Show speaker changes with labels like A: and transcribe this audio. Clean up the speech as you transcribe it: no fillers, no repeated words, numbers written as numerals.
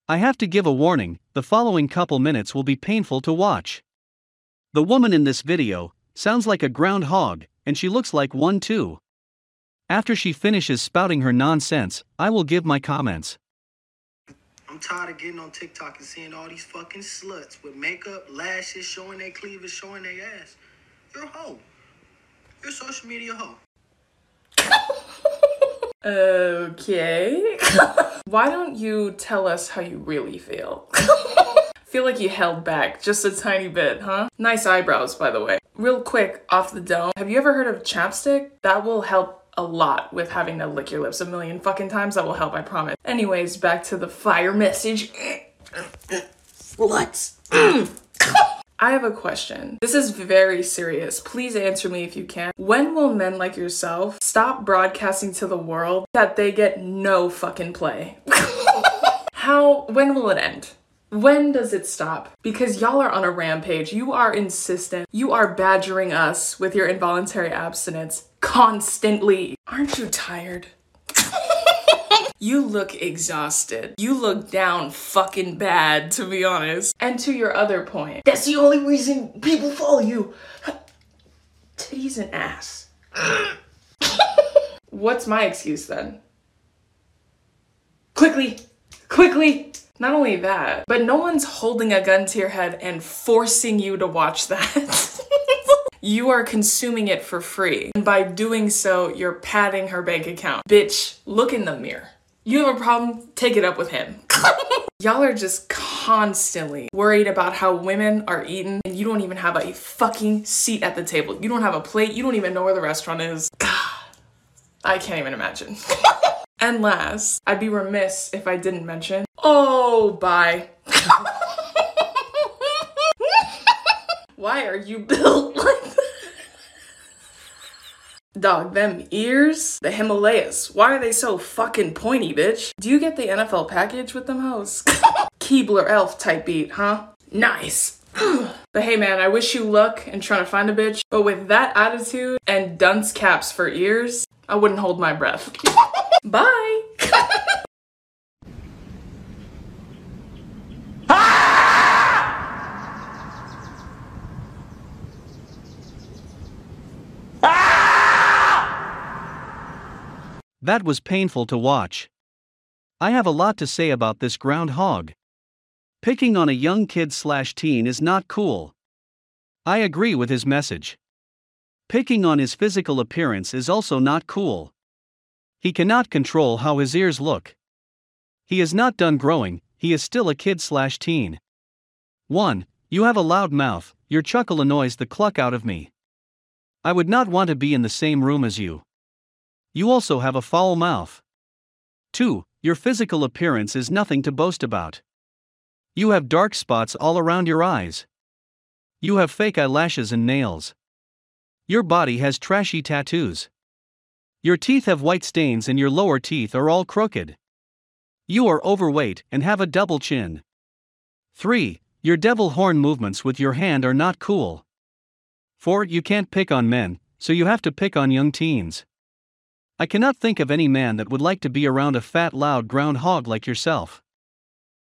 A: I have to give a warning, the following couple minutes will be painful to watch. The woman in this video sounds like a groundhog, and she looks like one too. After she finishes spouting her nonsense, I will give my comments.
B: I'm tired of getting on TikTok and seeing all these fucking sluts with makeup, lashes, showing their cleavage, showing their ass. You're a hoe. You're a social media hoe.
C: Okay. Why don't you tell us how you really feel? Feel like you held back just a tiny bit, huh? Nice eyebrows, by the way. Real quick, off the dome, have you ever heard of chapstick? That will help a lot with having to lick your lips a million fucking times. That will help, I promise. Anyways, back to the fire message.
B: Sluts.
C: I have a question. This is very serious. Please answer me if you can. When will men like yourself stop broadcasting to the world that they get no fucking play? When will it end? When does it stop? Because y'all are on a rampage. You are insistent. You are badgering us with your involuntary abstinence constantly. Aren't you tired? You look exhausted. You look down fucking bad, to be honest. And to your other point,
B: That's the only reason people follow you.
C: titties and ass. What's my excuse then? Quickly! Not only that, but no one's holding a gun to your head and forcing you to watch that. You are consuming it for free. And by doing so, you're padding her bank account. Bitch, look in the mirror. You have a problem? Take it up with him. Y'all are just constantly worried about how women are eating and you don't even have a fucking seat at the table. You don't have a plate. You don't even know where the restaurant is. God, I can't even imagine. And last, I'd be remiss if I didn't mention, oh, bye. Why are you built like that? Dog, them ears, the Himalayas, why are they so fucking pointy, bitch? Do you get the NFL package with them hoes? Keebler elf type beat, huh? Nice. But hey man, I wish you luck in trying to find a bitch, but with that attitude and dunce caps for ears, I wouldn't hold my breath. Bye.
A: That was painful to watch. I have a lot to say about this groundhog. Picking on a young kid/teen is not cool. I agree with his message. Picking on his physical appearance is also not cool. He cannot control how his ears look. He is not done growing, he is still a kid/teen. 1. You have a loud mouth, your chuckle annoys the cluck out of me. I would not want to be in the same room as you. You also have a foul mouth. 2. Your physical appearance is nothing to boast about. You have dark spots all around your eyes. You have fake eyelashes and nails. Your body has trashy tattoos. Your teeth have white stains and your lower teeth are all crooked. You are overweight and have a double chin. 3. Your devil horn movements with your hand are not cool. 4. You can't pick on men, so you have to pick on young teens. I cannot think of any man that would like to be around a fat loud groundhog like yourself.